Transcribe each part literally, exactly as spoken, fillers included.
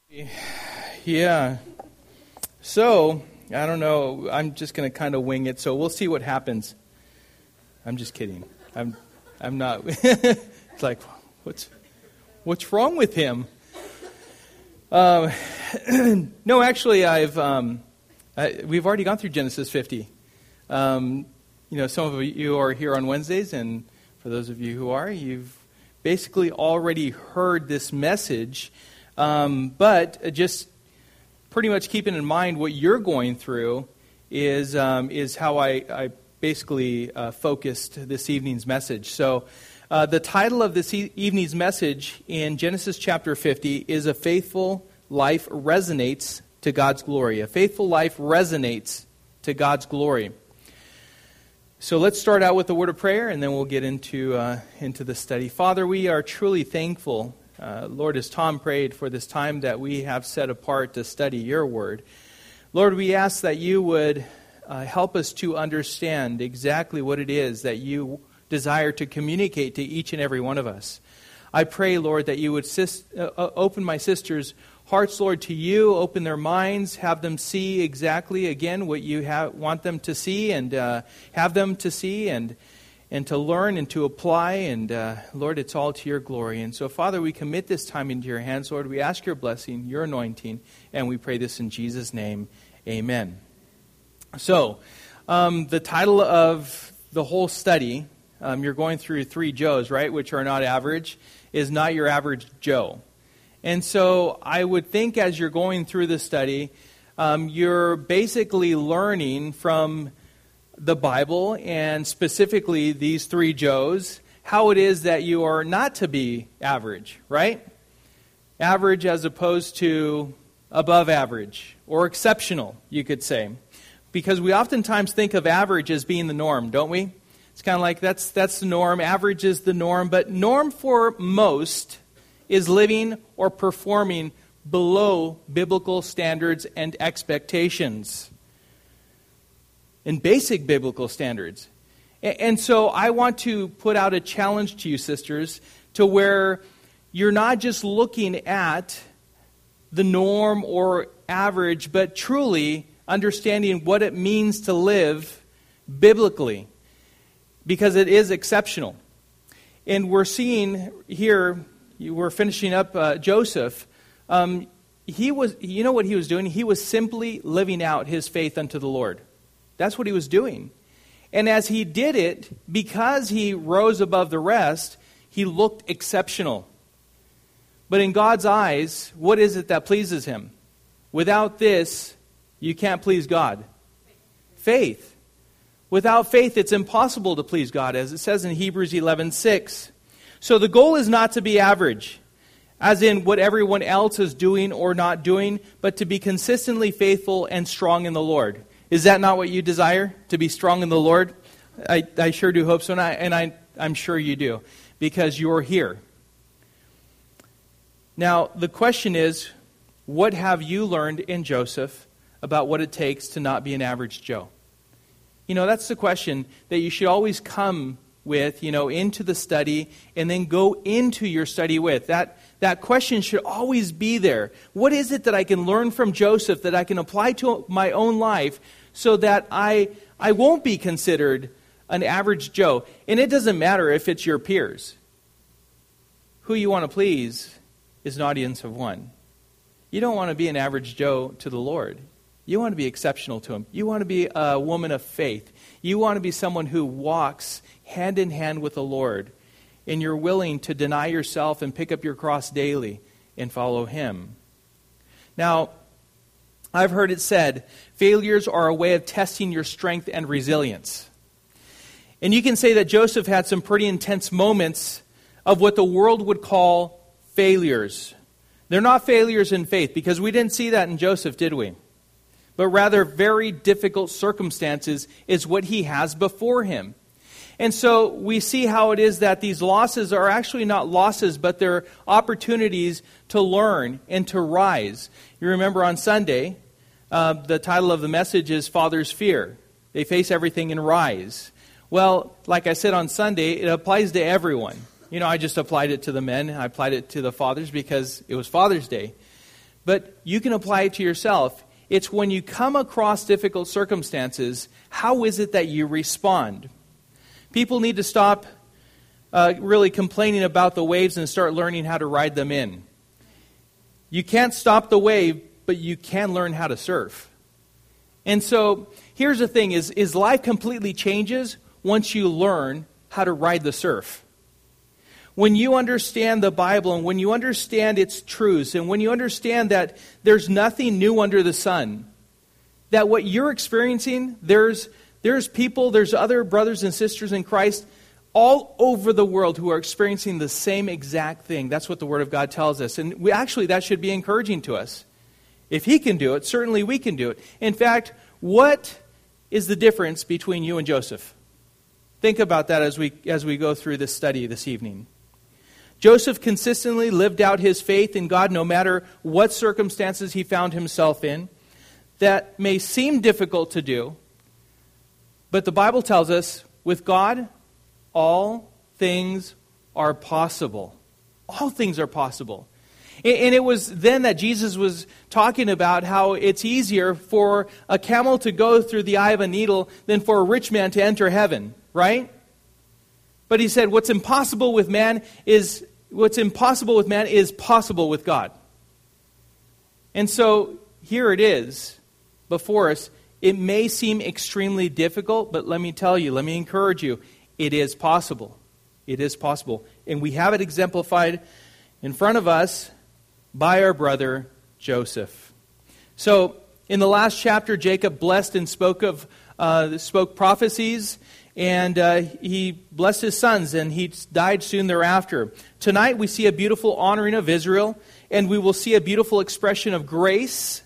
Yeah. So, I don't know. I'm just going to kind of wing it. So we'll see what happens. I'm just kidding. I'm I'm not. It's like, what's what's wrong with him? Um, no, actually, I've um, I, we've already gone through Genesis fifty. Um, you know, some of you are here on Wednesdays, and for those of you who are, you've basically already heard this message. Um, but just pretty much keeping in mind what you're going through is um, is how I, I basically uh, focused this evening's message. So uh, the title of this e- evening's message in Genesis chapter fifty is A Faithful Life Resonates to God's Glory. A faithful life resonates to God's glory. So let's start out with a word of prayer, and then we'll get into uh, into the study. Father, we are truly thankful, uh, Lord, as Tom prayed, for this time that we have set apart to study your word. Lord, we ask that you would uh, help us to understand exactly what it is that you desire to communicate to each and every one of us. I pray, Lord, that you would sis- uh, open my sisters' hearts, Lord, to you, open their minds, have them see exactly, again, what you have, want them to see, and uh, have them to see, and and to learn and to apply, and uh, Lord, it's all to your glory. And so, Father, we commit this time into your hands, Lord. We ask your blessing, your anointing, and we pray this in Jesus' name. Amen. So, um, the title of the whole study, um, you're going through three Joes, right, which are not average, is Not Your Average Joe. And so I would think as you're going through the study, um, you're basically learning from the Bible, and specifically these three Joes, how it is that you are not to be average, right? Average as opposed to above average, or exceptional, you could say. Because we oftentimes think of average as being the norm, don't we? It's kind of like that's that's the norm, average is the norm, but norm for most is living or performing below biblical standards and expectations. And basic biblical standards. And so I want to put out a challenge to you, sisters, to where you're not just looking at the norm or average, but truly understanding what it means to live biblically. Because it is exceptional. And we're seeing here, we're finishing up uh, Joseph. Um, he was, you know what he was doing? He was simply living out his faith unto the Lord. That's what he was doing. And as he did it, because he rose above the rest, he looked exceptional. But in God's eyes, what is it that pleases him? Without this, you can't please God. Faith. Without faith, it's impossible to please God, as it says in Hebrews eleven six. So the goal is not to be average, as in what everyone else is doing or not doing, but to be consistently faithful and strong in the Lord. Is that not what you desire? To be strong in the Lord? I, I sure do hope so, and, I, and I, I'm sure you do, because you're here. Now, the question is, what have you learned in Joseph about what it takes to not be an average Joe? You know, that's the question that you should always come with, you know, into the study and then go into your study with. That that question should always be there. What is it that I can learn from Joseph that I can apply to my own life so that I I won't be considered an average Joe? And it doesn't matter if it's your peers. Who you want to please is an audience of one. You don't want to be an average Joe to the Lord. You want to be exceptional to him. You want to be a woman of faith. You want to be someone who walks hand in hand with the Lord. And you're willing to deny yourself and pick up your cross daily and follow him. Now, I've heard it said, failures are a way of testing your strength and resilience. And you can say that Joseph had some pretty intense moments of what the world would call failures. They're not failures in faith, because we didn't see that in Joseph, did we? But rather very difficult circumstances is what he has before him. And so we see how it is that these losses are actually not losses, but they're opportunities to learn and to rise. You remember on Sunday, uh, the title of the message is Father's Fear. They face everything and rise. Well, like I said on Sunday, it applies to everyone. You know, I just applied it to the men. I applied it to the fathers because it was Father's Day. but you can apply it to yourself. It's when you come across difficult circumstances, how is it that you respond? People need to stop uh, really complaining about the waves and start learning how to ride them in. You can't stop the wave, but you can learn how to surf. And so here's the thing, is, is life completely changes once you learn how to ride the surf. When you understand the Bible and when you understand its truths and when you understand that there's nothing new under the sun, that what you're experiencing, there's there's people, there's other brothers and sisters in Christ all over the world who are experiencing the same exact thing. That's what the Word of God tells us. And we actually, that should be encouraging to us. If He can do it, certainly we can do it. In fact, what is the difference between you and Joseph? Think about that as we as we go through this study this evening. Joseph consistently lived out his faith in God no matter what circumstances he found himself in. That may seem difficult to do, but the Bible tells us, with God, all things are possible. All things are possible. And it was then that Jesus was talking about how it's easier for a camel to go through the eye of a needle than for a rich man to enter heaven, right? But he said, what's impossible with man is what's impossible with man is possible with God. And so here it is before us. It may seem extremely difficult, but let me tell you, let me encourage you, it is possible. It is possible. And we have it exemplified in front of us by our brother Joseph. So in the last chapter, Jacob blessed and spoke of uh, spoke prophecies. And uh, he blessed his sons, and he died soon thereafter. Tonight we see a beautiful honoring of Israel, and we will see a beautiful expression of grace,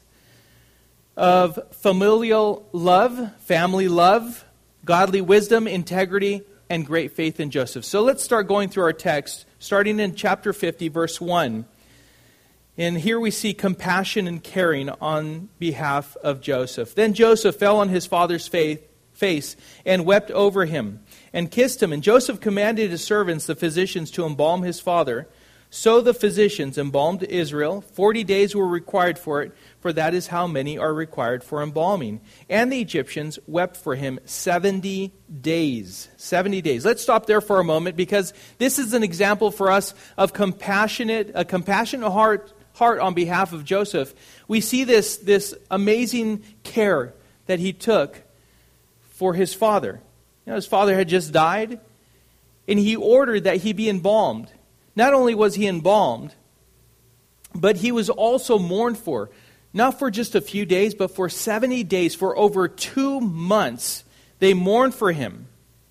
of familial love, family love, godly wisdom, integrity, and great faith in Joseph. So let's start going through our text, starting in chapter fifty, verse one. And here we see compassion and caring on behalf of Joseph. Then Joseph fell on his father's faith. face and wept over him and kissed him. And Joseph commanded his servants, the physicians, to embalm his father. So the physicians embalmed Israel. Forty days were required for it, for that is how many are required for embalming. And the Egyptians wept for him seventy days. Seventy days. Let's stop there for a moment, because this is an example for us of compassionate, a compassionate heart, heart on behalf of Joseph. We see this, this amazing care that he took for his father. You know, his father had just died, and he ordered that he be embalmed. Not only was he embalmed, but he was also mourned for. Not for just a few days, but for seventy days, for over two months, they mourned for him.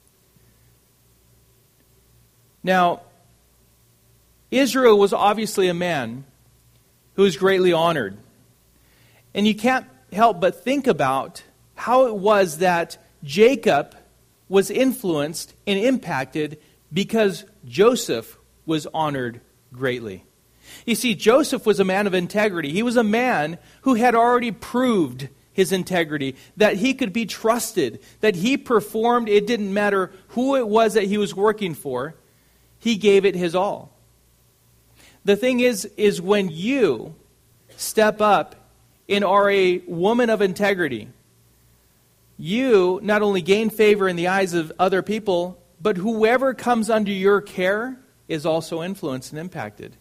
Now, Israel was obviously a man who was greatly honored. And you can't help but think about how it was that Jacob was influenced and impacted because Joseph was honored greatly. You see, Joseph was a man of integrity. He was a man who had already proved his integrity, that he could be trusted, that he performed. It didn't matter who it was that he was working for. He gave it his all. The thing is, is when you step up and are a woman of integrity, you not only gain favor in the eyes of other people, but whoever comes under your care is also influenced and impacted.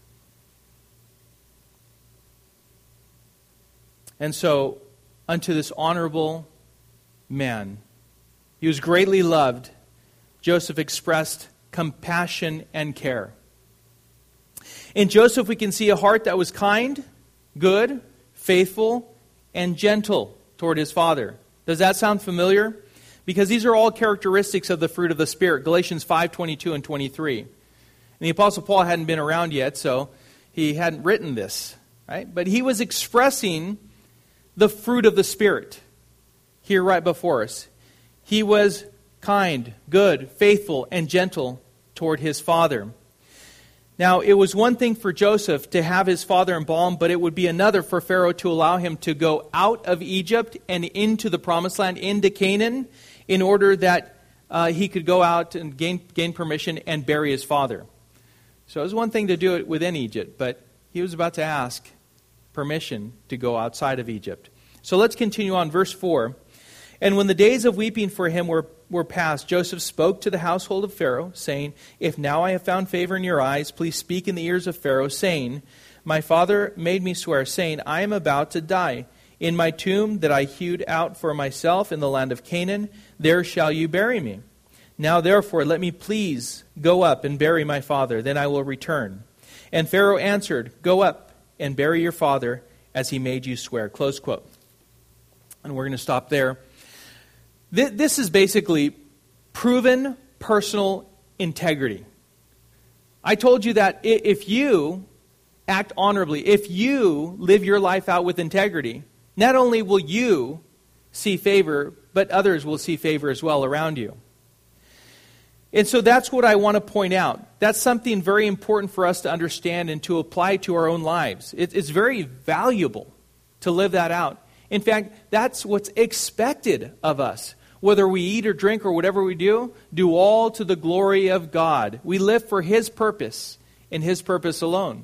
And so, unto this honorable man, he was greatly loved, Joseph expressed compassion and care. In Joseph, we can see a heart that was kind, good, faithful, and gentle toward his father. Does that sound familiar? Because these are all characteristics of the fruit of the Spirit. Galatians five, twenty-two and twenty-three. And the Apostle Paul hadn't been around yet, so he hadn't written this, right? But he was expressing the fruit of the Spirit here right before us. He was kind, good, faithful, and gentle toward his father. Now, it was one thing for Joseph to have his father embalmed, but it would be another for Pharaoh to allow him to go out of Egypt and into the promised land, into Canaan, in order that uh, he could go out and gain, gain permission and bury his father. So it was one thing to do it within Egypt, but he was about to ask permission to go outside of Egypt. So let's continue on. Verse four. And when the days of weeping for him were, were past, Joseph spoke to the household of Pharaoh, saying, If now I have found favor in your eyes, please speak in the ears of Pharaoh, saying, My father made me swear, saying, I am about to die. In my tomb that I hewed out for myself in the land of Canaan, there shall you bury me. Now therefore let me please go up and bury my father, then I will return. And Pharaoh answered, Go up and bury your father as he made you swear. Close quote. And we're going to stop there. This is basically proven personal integrity. I told you that if you act honorably, if you live your life out with integrity, not only will you see favor, but others will see favor as well around you. And so that's what I want to point out. That's something very important for us to understand and to apply to our own lives. It's very valuable to live that out. In fact, that's what's expected of us. Whether we eat or drink or whatever we do, do all to the glory of God. We live for His purpose and His purpose alone.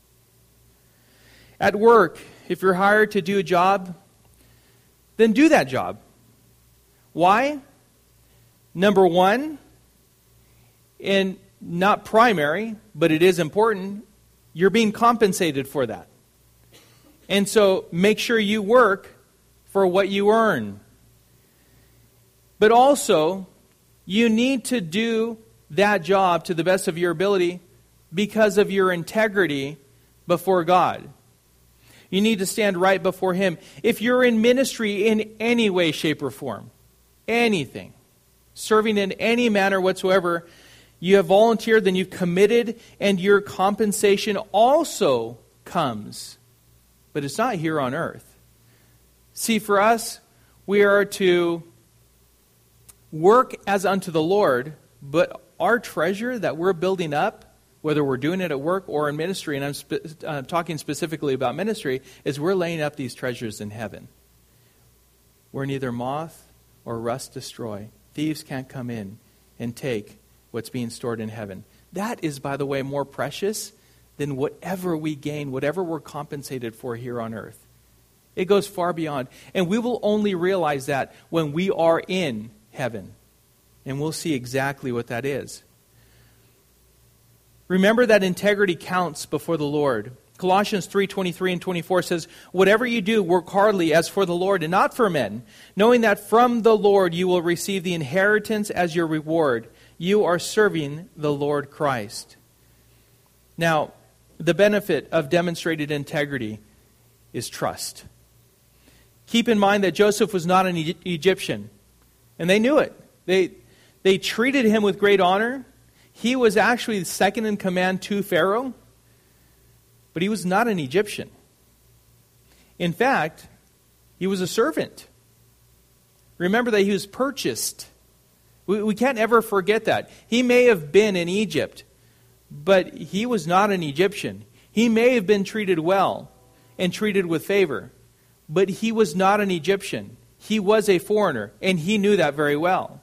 At work, if you're hired to do a job, then do that job. Why? Number one, and not primary, but it is important, you're being compensated for that. And so make sure you work for what you earn. But also, you need to do that job to the best of your ability because of your integrity before God. You need to stand right before Him. If you're in ministry in any way, shape, or form, anything, serving in any manner whatsoever, you have volunteered, then you've committed, and your compensation also comes. But it's not here on earth. See, for us, we are to work as unto the Lord, but our treasure that we're building up, whether we're doing it at work or in ministry, and I'm spe- uh, talking specifically about ministry, is we're laying up these treasures in heaven. Where neither moth or rust destroy. Thieves can't come in and take what's being stored in heaven. That is, by the way, more precious than whatever we gain, whatever we're compensated for here on earth. It goes far beyond. And we will only realize that when we are in heaven. And we'll see exactly what that is. Remember that integrity counts before the Lord. Colossians three twenty-three and twenty-four says, Whatever you do, work heartily as for the Lord and not for men, knowing that from the Lord you will receive the inheritance as your reward. You are serving the Lord Christ. Now, the benefit of demonstrated integrity is trust. Keep in mind that Joseph was not an e- Egyptian. And they knew it. They, they treated him with great honor. He was actually second in command to Pharaoh. But he was not an Egyptian. In fact, he was a servant. Remember that he was purchased. We, we can't ever forget that. He may have been in Egypt, but he was not an Egyptian. He may have been treated well and treated with favor, but he was not an Egyptian. He was a foreigner, and he knew that very well.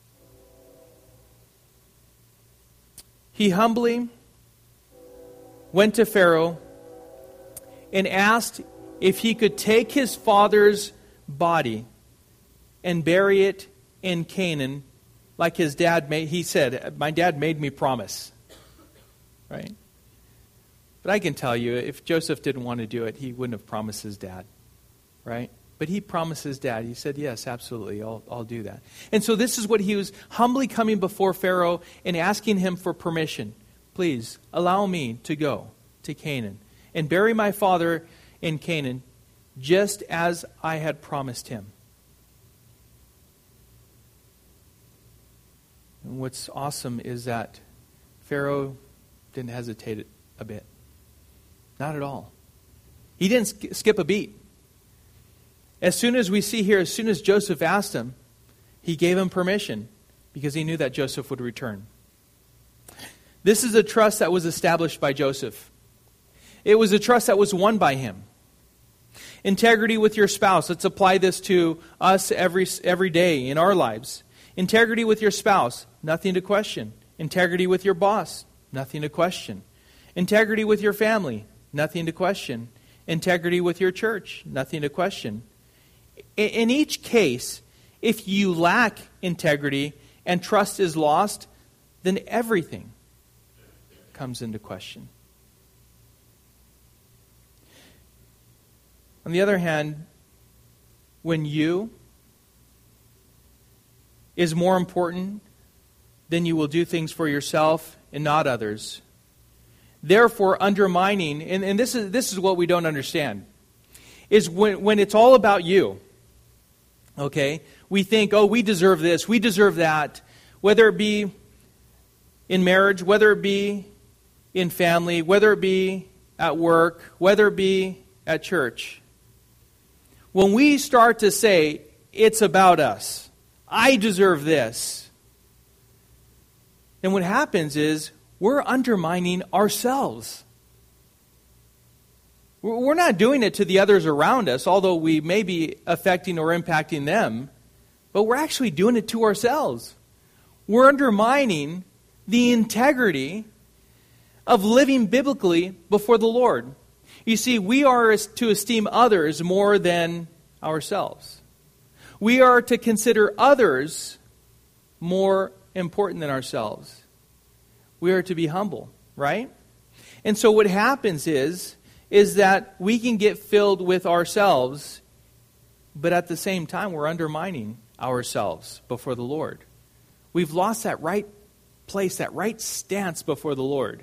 He humbly went to Pharaoh and asked if he could take his father's body and bury it in Canaan like his dad made. He said, my dad made me promise. Right? But I can tell you, if Joseph didn't want to do it, he wouldn't have promised his dad. Right? But he promised his dad. He said, yes, absolutely, I'll, I'll do that. And so this is what he was humbly coming before Pharaoh and asking him for permission. Please, allow me to go to Canaan and bury my father in Canaan just as I had promised him. And what's awesome is that Pharaoh didn't hesitate a bit. Not at all. He didn't sk- skip a beat. As soon as we see here, as soon as Joseph asked him, he gave him permission because he knew that Joseph would return. This is a trust that was established by Joseph. It was a trust that was won by him. Integrity with your spouse. Let's apply this to us every, every day in our lives. Integrity with your spouse, nothing to question. Integrity with your boss, nothing to question. Integrity with your family, nothing to question. integrity with your church. Nothing to question. In each case, if you lack integrity and trust is lost, then everything comes into question. On the other hand, when you is more important, then you will do things for yourself and not others. Therefore, undermining, and, and this is this is what we don't understand, is when, when it's all about you. Okay? We think, oh, we deserve this, we deserve that, whether it be in marriage, whether it be in family, whether it be at work, whether it be at church. When we start to say, it's about us, I deserve this, then what happens is we're undermining ourselves. We're not doing it to the others around us, although we may be affecting or impacting them, but we're actually doing it to ourselves. We're undermining the integrity of living biblically before the Lord. You see, we are to esteem others more than ourselves. We are to consider others more important than ourselves. We are to be humble, right? And so what happens is, is that we can get filled with ourselves, but at the same time we're undermining ourselves before the Lord. We've lost that right place, that right stance before the Lord.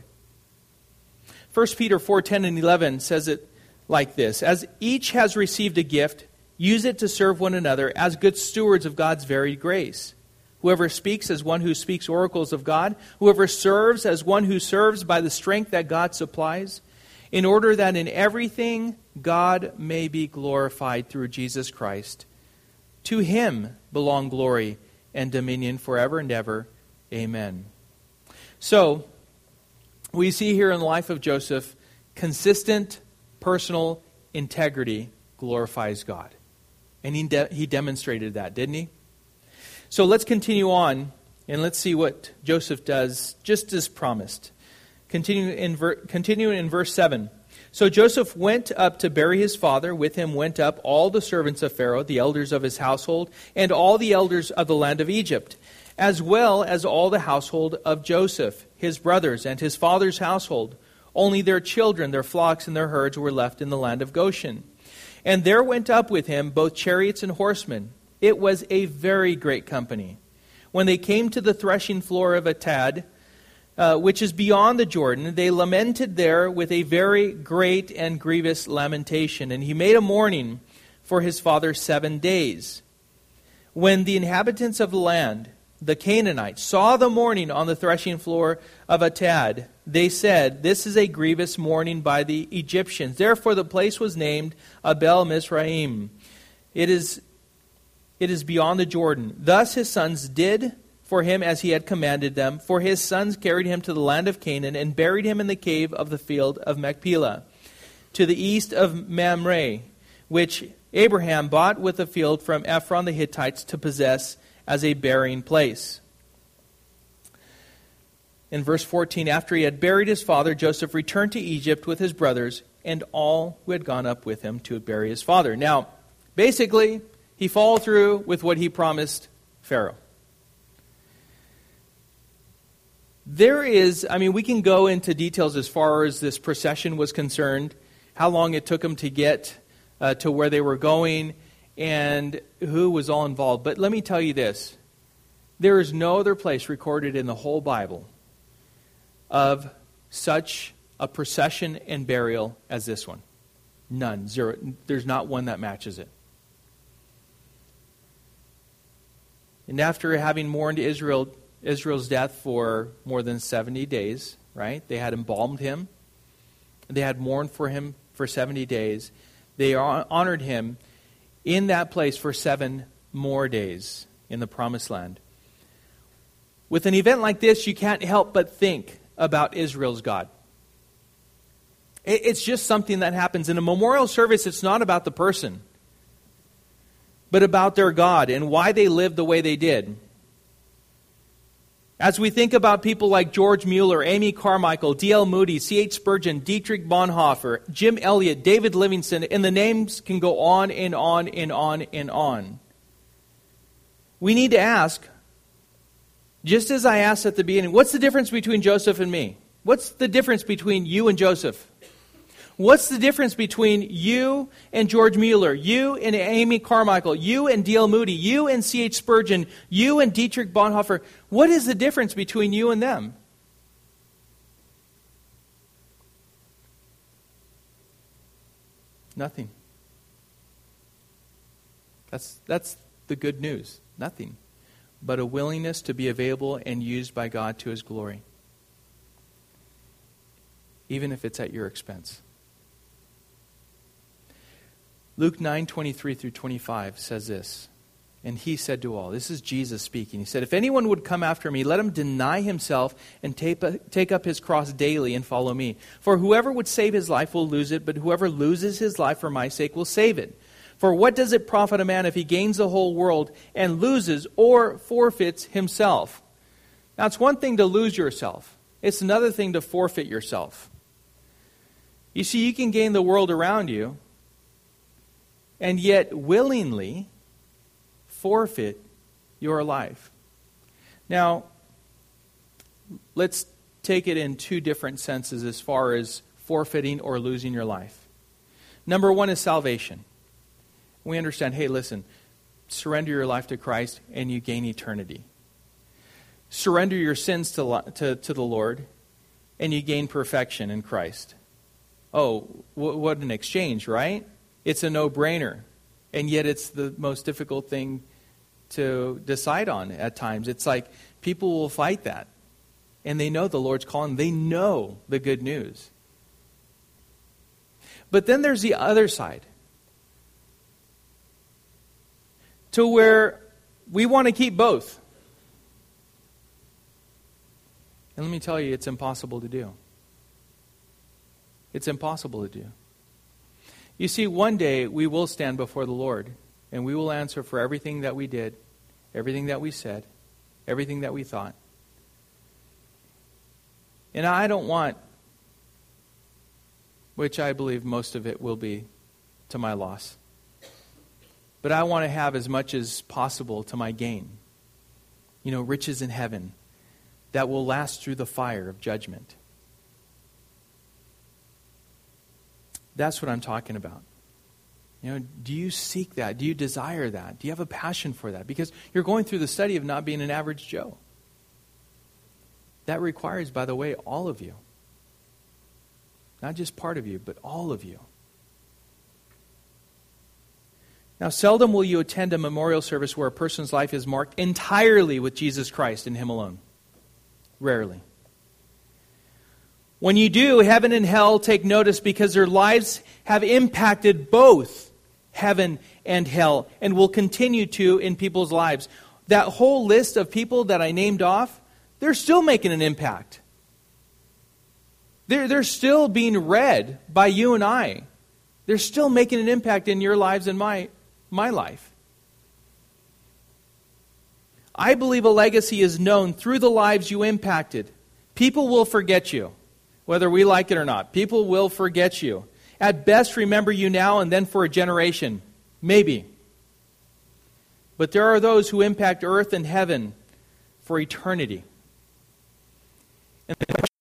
First Peter four, ten and eleven says it like this: as each has received a gift, use it to serve one another as good stewards of God's varied grace. Whoever speaks as one who speaks oracles of God, whoever serves as one who serves by the strength that God supplies, in order that in everything God may be glorified through Jesus Christ. To Him belong glory and dominion forever and ever. Amen. So, we see here in the life of Joseph, consistent personal integrity glorifies God. And he, de- he demonstrated that, didn't he? So let's continue on, and let's see what Joseph does, just as promised. Continue in, ver- continue in verse seven. So Joseph went up to bury his father. With him went up all the servants of Pharaoh, the elders of his household, and all the elders of the land of Egypt, as well as all the household of Joseph, his brothers, and his father's household. Only their children, their flocks, and their herds were left in the land of Goshen. And there went up with him both chariots and horsemen. It was a very great company. When they came to the threshing floor of Atad, uh, which is beyond the Jordan, they lamented there with a very great and grievous lamentation. And he made a mourning for his father seven days. When the inhabitants of the land, the Canaanites, saw the mourning on the threshing floor of Atad, they said, "This is a grievous mourning by the Egyptians." Therefore the place was named Abel Mizraim. It is, it is beyond the Jordan. Thus his sons did for him as he had commanded them. For his sons carried him to the land of Canaan and buried him in the cave of the field of Machpelah, to the east of Mamre, which Abraham bought with a field from Ephron the Hittites to possess as a burying place. In verse fourteen, after he had buried his father, Joseph returned to Egypt with his brothers and all who had gone up with him to bury his father. Now, basically, he followed through with what he promised Pharaoh. There is, I mean, we can go into details as far as this procession was concerned, how long it took them to get uh, to where they were going, and who was all involved. But let me tell you this. There is no other place recorded in the whole Bible of such a procession and burial as this one. None. Zero. There's not one that matches it. And after having mourned Israel, Israel's death for more than seventy days, right? They had embalmed him. They had mourned for him for seventy days. They honored him in that place for seven more days in the Promised Land. With an event like this, you can't help but think about Israel's God. It's just something that happens. In a memorial service, it's not about the person, but about their God and why they lived the way they did. As we think about people like George Mueller, Amy Carmichael, D L Moody, C H Spurgeon, Dietrich Bonhoeffer, Jim Elliot, David Livingstone, and the names can go on and on and on and on. We need to ask, just as I asked at the beginning, what's the difference between Joseph and me? What's the difference between you and Joseph? What's the difference between you and George Mueller, you and Amy Carmichael, you and D L Moody, you and C H Spurgeon, you and Dietrich Bonhoeffer? What is the difference between you and them? Nothing. That's, that's the good news. Nothing. But a willingness to be available and used by God to His glory. Even if it's at your expense. Luke nine twenty-three through twenty-five says this. And He said to all, this is Jesus speaking. He said, if anyone would come after me, let him deny himself and take, take up his cross daily and follow me. For whoever would save his life will lose it, but whoever loses his life for my sake will save it. For what does it profit a man if he gains the whole world and loses or forfeits himself? Now, it's one thing to lose yourself. It's another thing to forfeit yourself. You see, you can gain the world around you and yet willingly forfeit your life. Now, let's take it in two different senses as far as forfeiting or losing your life. Number one is salvation. We understand, hey, listen, surrender your life to Christ and you gain eternity. Surrender your sins to, to, to the Lord and you gain perfection in Christ. Oh, w- what an exchange, right? It's a no-brainer. And yet it's the most difficult thing to decide on at times. It's like people will fight that. And they know the Lord's calling. They know the good news. But then there's the other side. To where we want to keep both. And let me tell you, it's impossible to do. It's impossible to do. You see, one day we will stand before the Lord and we will answer for everything that we did, everything that we said, everything that we thought. And I don't want, which I believe most of it will be to my loss, but I want to have as much as possible to my gain. You know, riches in heaven that will last through the fire of judgment. That's what I'm talking about. You know, do you seek that? Do you desire that? Do you have a passion for that? Because you're going through the study of not being an average Joe. That requires, by the way, all of you. Not just part of you, but all of you. Now, seldom will you attend a memorial service where a person's life is marked entirely with Jesus Christ and Him alone. Rarely. When you do, heaven and hell take notice because their lives have impacted both heaven and hell and will continue to in people's lives. That whole list of people that I named off, they're still making an impact. They're, they're still being read by you and I. They're still making an impact in your lives and my, my life. I believe a legacy is known through the lives you impacted. People will forget you, whether we like it or not. People will forget you. At best, remember you now and then for a generation. Maybe. But there are those who impact earth and heaven for eternity. And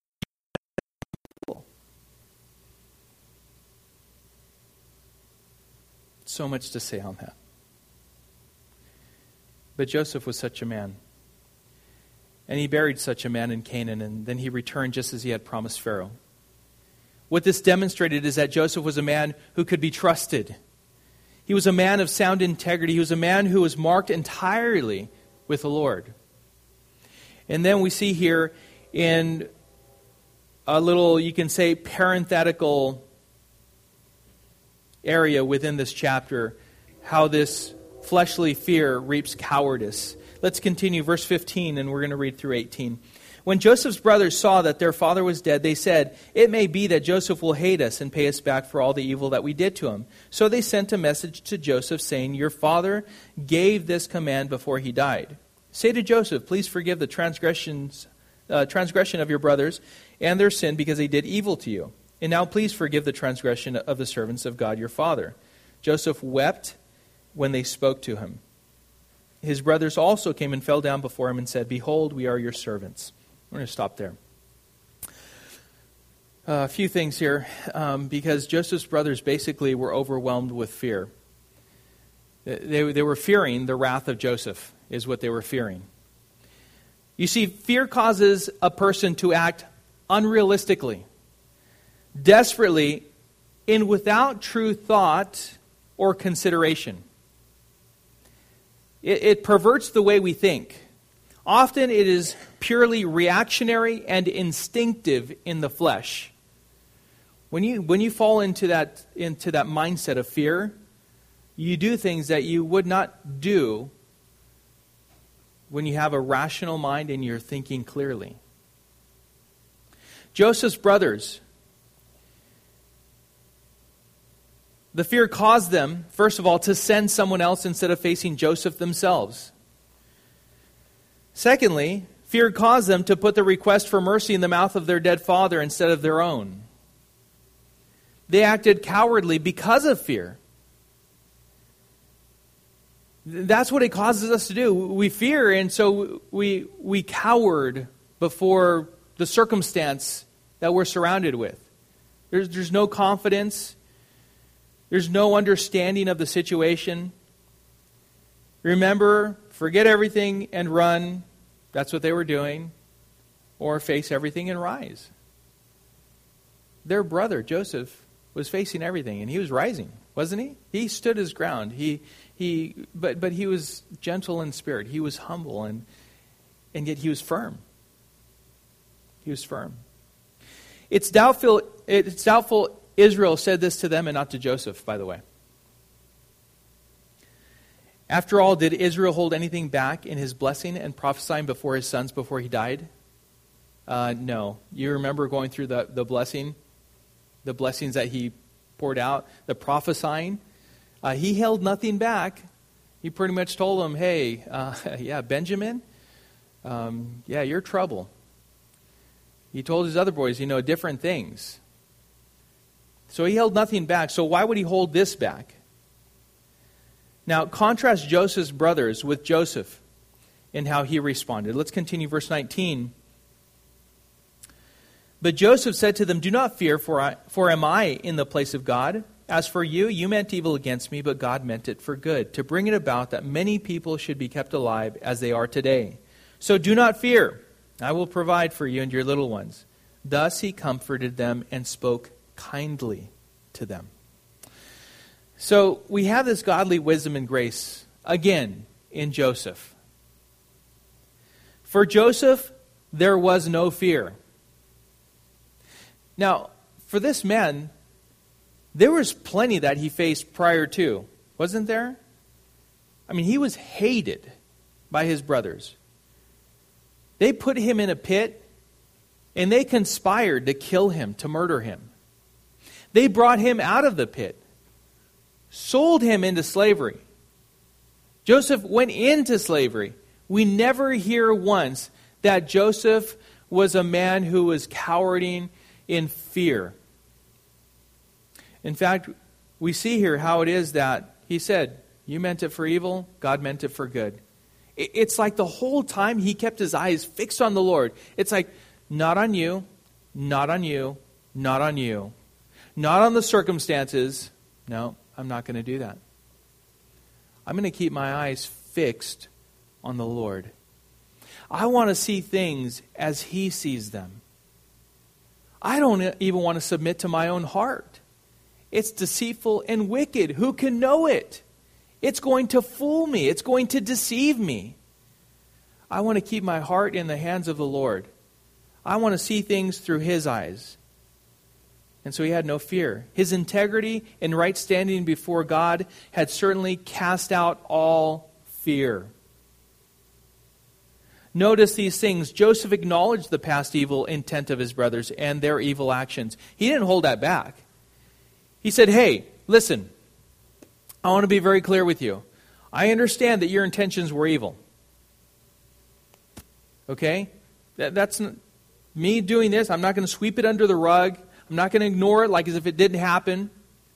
so much to say on that. But Joseph was such a man. And he buried such a man in Canaan, and then he returned just as he had promised Pharaoh. What this demonstrated is that Joseph was a man who could be trusted. He was a man of sound integrity. He was a man who was marked entirely with the Lord. And then we see here in a little, you can say, parenthetical area within this chapter, how this fleshly fear reaps cowardice. Let's continue, verse fifteen, and we're going to read through eighteen. When Joseph's brothers saw that their father was dead, they said, "It may be that Joseph will hate us and pay us back for all the evil that we did to him." So they sent a message to Joseph saying, "Your father gave this command before he died. Say to Joseph, please forgive the transgressions, uh, transgression of your brothers and their sin because they did evil to you. And now please forgive the transgression of the servants of God your father. Joseph wept when they spoke to him. His brothers also came and fell down before him and said, behold, we are your servants. We're going to stop there. Uh, a few things here, um, because Joseph's brothers basically were overwhelmed with fear. They, they were fearing the wrath of Joseph, is what they were fearing. You see, fear causes a person to act unrealistically, desperately, and without true thought or consideration. It, it perverts the way we think. Often it is purely reactionary and instinctive in the flesh. When you when you fall into that into that mindset of fear, you do things that you would not do when you have a rational mind and you're thinking clearly. Joseph's brothers, the fear caused them, first of all, to send someone else instead of facing Joseph themselves. Secondly, fear caused them to put the request for mercy in the mouth of their dead father instead of their own. They acted cowardly because of fear. That's what it causes us to do. We fear, and so we we cowered before the circumstance that we're surrounded with. There's, there's no confidence. There's no understanding of the situation. Remember, forget everything and run. That's what they were doing. Or face everything and rise. Their brother, Joseph, was facing everything, and he was rising, wasn't he? He stood his ground. He he but but he was gentle in spirit. He was humble, and and yet he was firm. He was firm. It's doubtful it's doubtful Israel said this to them and not to Joseph, by the way. After all, did Israel hold anything back in his blessing and prophesying before his sons before he died? Uh, no. You remember going through the, the blessing, the blessings that he poured out, the prophesying. Uh, he held nothing back. He pretty much told them, hey, uh, yeah, Benjamin, um, yeah, you're trouble. He told his other boys, you know, different things. So he held nothing back. So why would he hold this back? Now, contrast Joseph's brothers with Joseph and how he responded. Let's continue verse nineteen. But Joseph said to them, do not fear, for I, for am I in the place of God? As for you, you meant evil against me, but God meant it for good, to bring it about that many people should be kept alive as they are today. So do not fear. I will provide for you and your little ones. Thus he comforted them and spoke kindly to them. So we have this godly wisdom and grace, again, in Joseph. For Joseph, there was no fear. Now, for this man, there was plenty that he faced prior to, wasn't there? I mean, he was hated by his brothers. They put him in a pit, and they conspired to kill him, to murder him. They brought him out of the pit, sold him into slavery. Joseph went into slavery. We never hear once that Joseph was a man who was cowering in fear. In fact, we see here how it is that he said, you meant it for evil, God meant it for good. It's like the whole time he kept his eyes fixed on the Lord. It's like, not on you, not on you, not on you. Not on the circumstances. No, I'm not going to do that. I'm going to keep my eyes fixed on the Lord. I want to see things as He sees them. I don't even want to submit to my own heart. It's deceitful and wicked. Who can know it? It's going to fool me. It's going to deceive me. I want to keep my heart in the hands of the Lord. I want to see things through His eyes. And so he had no fear. His integrity and right standing before God had certainly cast out all fear. Notice these things. Joseph acknowledged the past evil intent of his brothers and their evil actions. He didn't hold that back. He said, hey, listen, I want to be very clear with you. I understand that your intentions were evil. Okay? That, that's not, me doing this. I'm not going to sweep it under the rug. I'm not going to ignore it like as if it didn't happen.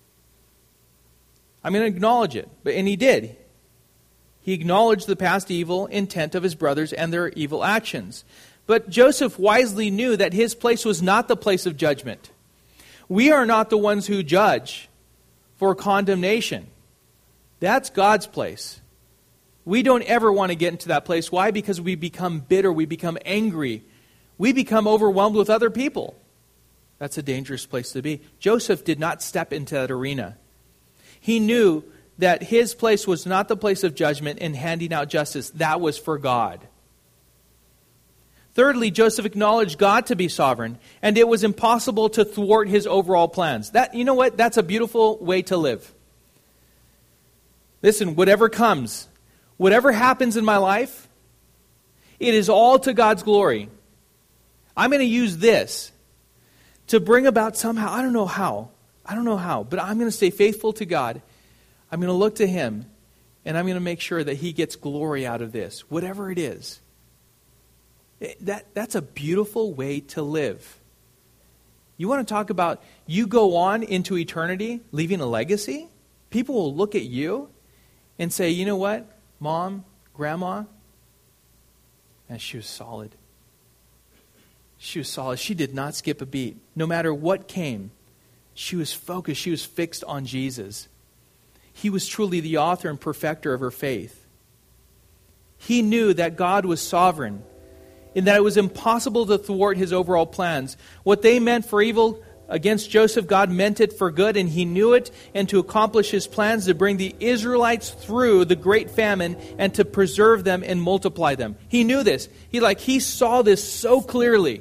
I'm going to acknowledge it. But and he did. He acknowledged the past evil intent of his brothers and their evil actions. But Joseph wisely knew that his place was not the place of judgment. We are not the ones who judge for condemnation. That's God's place. We don't ever want to get into that place. Why? Because we become bitter. We become angry. We become overwhelmed with other people. That's a dangerous place to be. Joseph did not step into that arena. He knew that his place was not the place of judgment and handing out justice. That was for God. Thirdly, Joseph acknowledged God to be sovereign, and it was impossible to thwart his overall plans. That, you know what? That's a beautiful way to live. Listen, whatever comes, whatever happens in my life, it is all to God's glory. I'm going to use this to bring about somehow, I don't know how, I don't know how, but I'm going to stay faithful to God. I'm going to look to Him, and I'm going to make sure that He gets glory out of this, whatever it is. That, that's a beautiful way to live. You want to talk about you go on into eternity, leaving a legacy? People will look at you and say, you know what, Mom, Grandma, and she was solid. She was solid. She did not skip a beat. No matter what came, she was focused. She was fixed on Jesus. He was truly the author and perfecter of her faith. He knew that God was sovereign and that it was impossible to thwart His overall plans. What they meant for evil against Joseph, God meant it for good, and He knew it, and to accomplish His plans to bring the Israelites through the great famine and to preserve them and multiply them. He knew this. He like he saw this so clearly.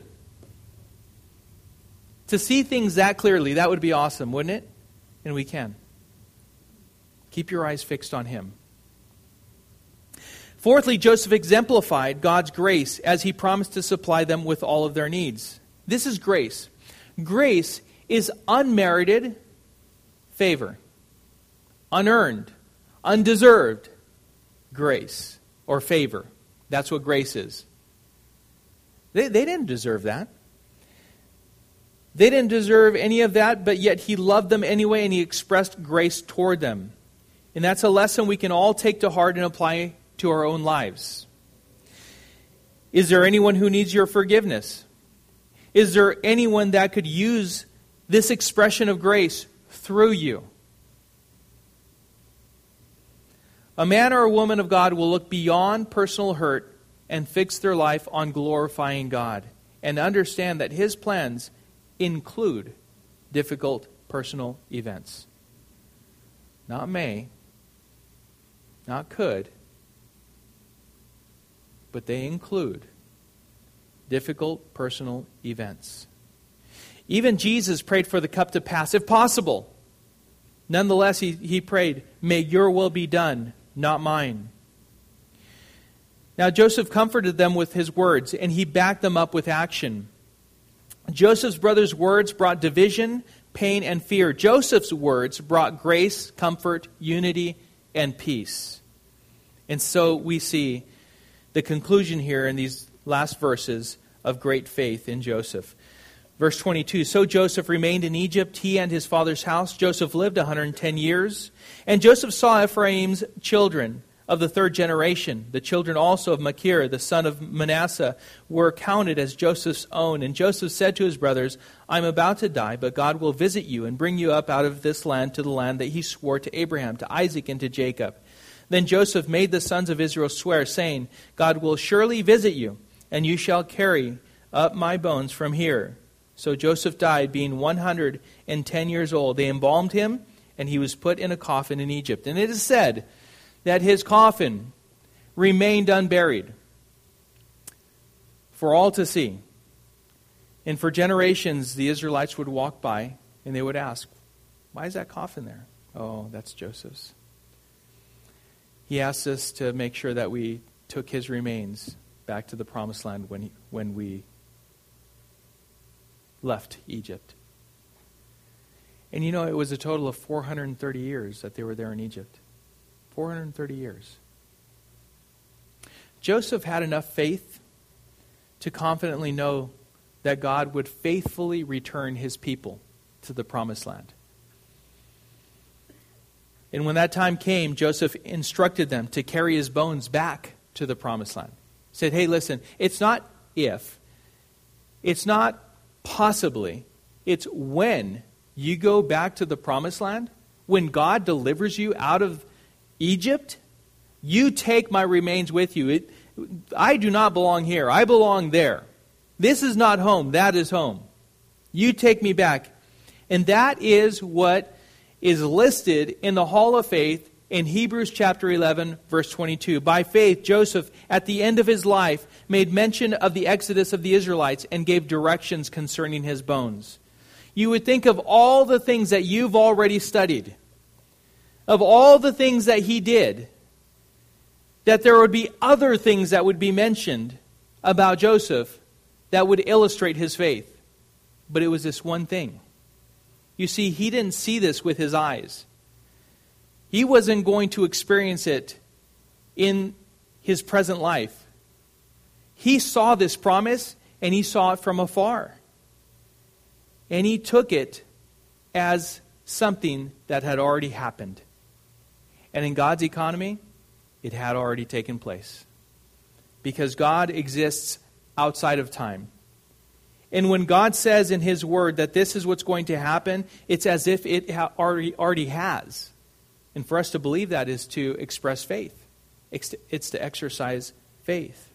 To see things that clearly, that would be awesome, wouldn't it? And we can. Keep your eyes fixed on Him. Fourthly, Joseph exemplified God's grace as He promised to supply them with all of their needs. This is grace. Grace is unmerited favor. Unearned, undeserved grace or favor. That's what grace is. They, they didn't deserve that. They didn't deserve any of that, but yet He loved them anyway, and He expressed grace toward them. And that's a lesson we can all take to heart and apply to our own lives. Is there anyone who needs your forgiveness? Is there anyone that could use this expression of grace through you? A man or a woman of God will look beyond personal hurt and fix their life on glorifying God and understand that His plans include difficult personal events. Not may, not could, but they include difficult personal events. Even Jesus prayed for the cup to pass, if possible. Nonetheless, he, he prayed, may your will be done, not mine. Now, Joseph comforted them with his words, and he backed them up with action. Joseph's brothers' words brought division, pain, and fear. Joseph's words brought grace, comfort, unity, and peace. And so we see the conclusion here in these last verses of great faith in Joseph. Verse twenty-two, so Joseph remained in Egypt, he and his father's house. Joseph lived one hundred ten years. And Joseph saw Ephraim's children of the third generation. The children also of Machir, the son of Manasseh, were counted as Joseph's own. And Joseph said to his brothers, I am about to die, but God will visit you and bring you up out of this land to the land that He swore to Abraham, to Isaac, and to Jacob. Then Joseph made the sons of Israel swear, saying, God will surely visit you, and you shall carry up my bones from here. So Joseph died, being one hundred ten years old. They embalmed him, and he was put in a coffin in Egypt. And it is said that his coffin remained unburied for all to see. And for generations, the Israelites would walk by, and they would ask, why is that coffin there? Oh, that's Joseph's. He asked us to make sure that we took his remains back to the promised land when he, when we left Egypt. And you know, it was a total of four hundred thirty years that they were there in Egypt. four hundred thirty years. Joseph had enough faith to confidently know that God would faithfully return his people to the promised land. And when that time came, Joseph instructed them to carry his bones back to the promised land. He said, hey, listen, it's not if, it's not possibly, it's when you go back to the promised land, when God delivers you out of Egypt, you take my remains with you. It, I do not belong here. I belong there. This is not home. That is home. You take me back. And that is what is listed in the Hall of Faith in Hebrews chapter eleven, verse twenty-two. By faith, Joseph, at the end of his life, made mention of the exodus of the Israelites and gave directions concerning his bones. You would think of all the things that you've already studied, of all the things that he did, that there would be other things that would be mentioned about Joseph that would illustrate his faith. But it was this one thing. You see, he didn't see this with his eyes. He wasn't going to experience it in his present life. He saw this promise, and he saw it from afar. And he took it as something that had already happened. And in God's economy, it had already taken place. Because God exists outside of time. And when God says in his word that this is what's going to happen, it's as if it ha- already, already has. And for us to believe that is to express faith. It's to, it's to exercise faith.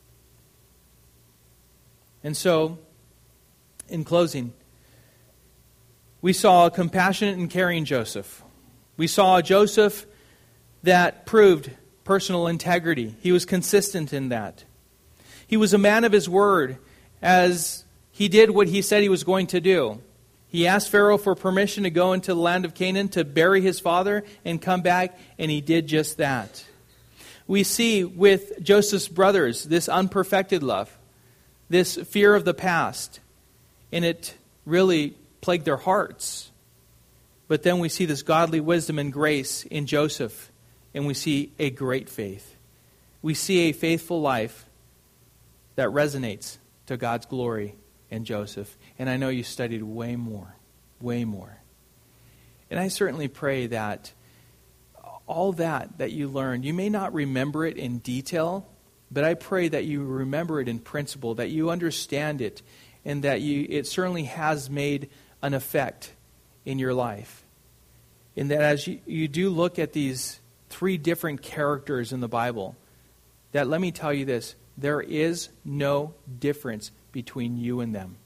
And so, in closing, we saw a compassionate and caring Joseph. We saw a Joseph that proved personal integrity. He was consistent in that. He was a man of his word as he did what he said he was going to do. He asked Pharaoh for permission to go into the land of Canaan to bury his father and come back, and he did just that. We see with Joseph's brothers this unperfected love, this fear of the past, and it really plagued their hearts. But then we see this godly wisdom and grace in Joseph, and we see a great faith. We see a faithful life that resonates to God's glory in Joseph. And I know you studied way more, way more. And I certainly pray that all that that you learned, you may not remember it in detail, but I pray that you remember it in principle, that you understand it, and that you it certainly has made an effect in your life. And that as you, you do look at these three different characters in the Bible, that let me tell you this, there is no difference between you and them.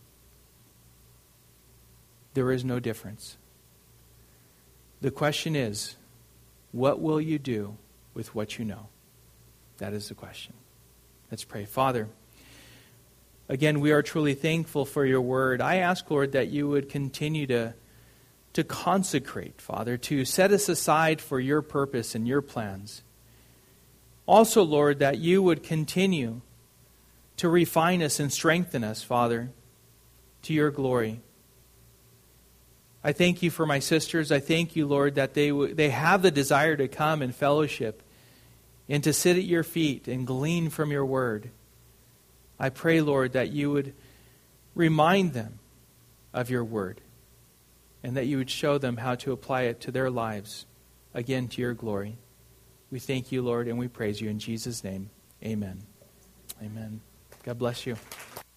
There is no difference. The question is, what will you do with what you know? That is the question. Let's pray. Father, again, we are truly thankful for your word. I ask, Lord, that you would continue to, to consecrate, Father, to set us aside for your purpose and your plans. Also, Lord, that you would continue to refine us and strengthen us, Father, to your glory. I thank you for my sisters. I thank you, Lord, that they w- they have the desire to come and fellowship and to sit at your feet and glean from your word. I pray, Lord, that you would remind them of your word and that you would show them how to apply it to their lives, again, to your glory. We thank you, Lord, and we praise you in Jesus' name. Amen. Amen. God bless you.